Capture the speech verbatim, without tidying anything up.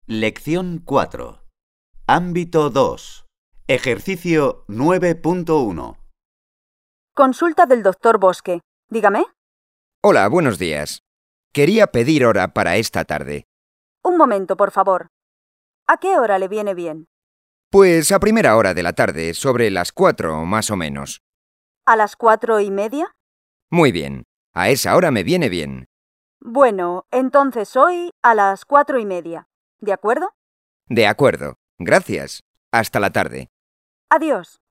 Lección cuatro. Ámbito dos. Ejercicio nueve punto uno. Consulta del doctor Bosque. Dígame. Hola, buenos días. Quería pedir hora para esta tarde. Un momento, por favor. ¿A qué hora le viene bien? Pues a primera hora de la tarde, sobre las cuatro, más o menos. ¿A las cuatro y media? Muy bien. A esa hora me viene bien. Bueno, entonces hoy a las cuatro y media. ¿De acuerdo? De acuerdo. Gracias. Hasta la tarde. Adiós.